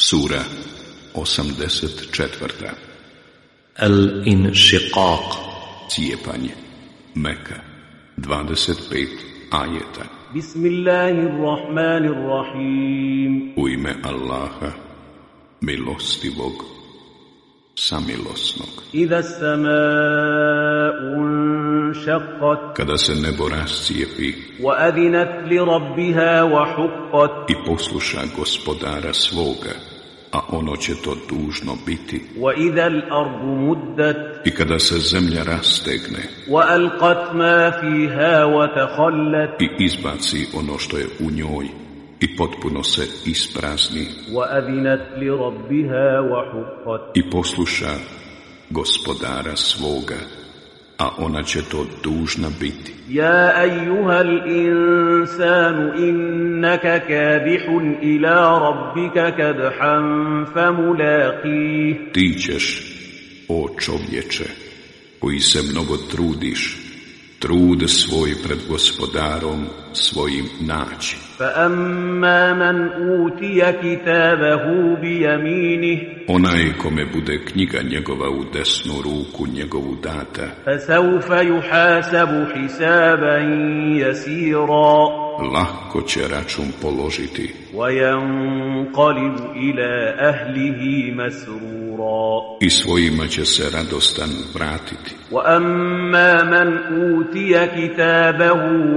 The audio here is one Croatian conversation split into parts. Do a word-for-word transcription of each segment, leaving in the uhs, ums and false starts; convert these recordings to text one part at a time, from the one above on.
Sura osamdeset četvrta. Al-Inšiqaq. Cijepanje. Meka. dvadeset pet ajeta. Bismillahirrahmanirrahim. U ime Allaha, milostivog, samilosnog. Iza sama'u unšaqqat. Kada se nebo rascijepi Wa adinat li rabbiha wa huqqat. i posluša gospodara svoga, a ono će to dužno biti. Wa iza al-ardu muddat. I kada se zemlja rastegne Wa alqat ma fiha wa takhallat. i izbaci ono što je u njoj i potpuno se isprazni Wa adinat li rabbiha wa huqqat. i posluša gospodara svoga, a ona će to dužna biti. Ja ejuhal insanu innaka kadihun ila rabbika kadhan famulaqih. Ti ćeš, o čovječe, koji se mnogo trudiš, trud svoj pred gospodarom svojim naći. Fa amma man utiya kitabahu bi yaminih. Onaj kome bude knjiga njegova u desnu ruku njegovu data, Fa sawfa yuhasabu hisaban yasira. lahko će račun položiti Wa yanqalibu ila ahlihi masrura. i svojima će se radostan vratiti. Wa amma man utiya kitabahu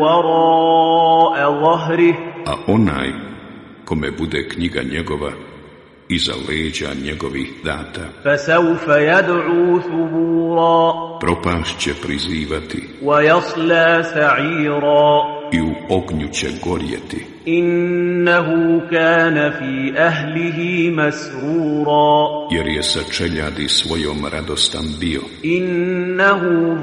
wara'a dhahrih. A onaj kome bude knjiga njegova iza leđa njegovih data, فسوف يدعو ثبورا. propast će prizivati ويصلى سعيرا. i u ognju će gorjeti. إنه كان في أهله مسرورا. Jer je sa čeljadi svojom radostan bio إنه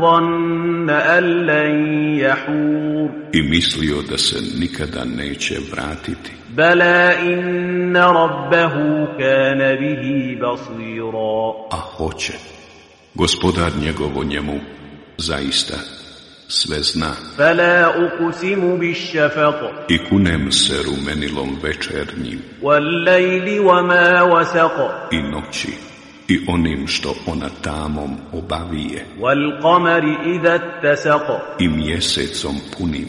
ظن أن لن يحور. i mislio da se nikada neće vratiti. بلى إن ربه كان به بصيرا. A hoće. Gospodar njegov o njemu zaista sve zna. فلا أقسم بالشفق. I kunem se rumenilom večernjim والليل وما وسق. i noći i onim što ona tamom obavije والقمر إذا اتسق. i mjesecom punim.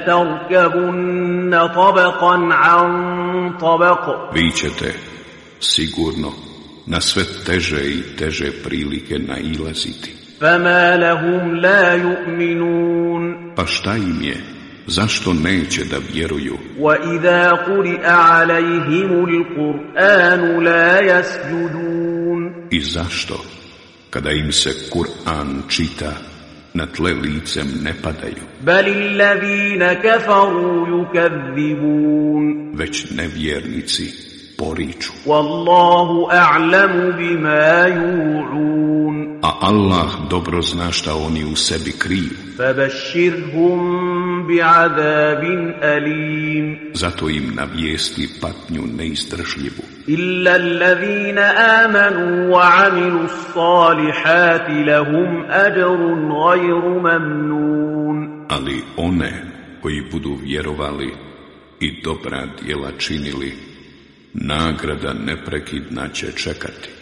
لتركبن طبقا عن طبق. Vi ćete sigurno na sve teže i teže prilike nailaziti. فما لهم لا يؤمنون. Pa šta im je? Zašto neće da vjeruju? وإذا قرئ عليهم القرآن لا يسجدون. I zašto, kada im se Kur'an čita, na tle licem ne padaju, بل الذين كفروا يكذبون. već nevjernici poriču. والله أعلم بما يوعون. A Allah dobro zna šta oni u sebi kriju. فبشرهم بعذاب أليم. Zato im navijesti patnju neizdržljivu. إلا الذين آمنوا وعملوا الصالحات لهم أجر غير ممنون. Ali one koji budu vjerovali i dobra djela činili, nagrada neprekidna će čekati.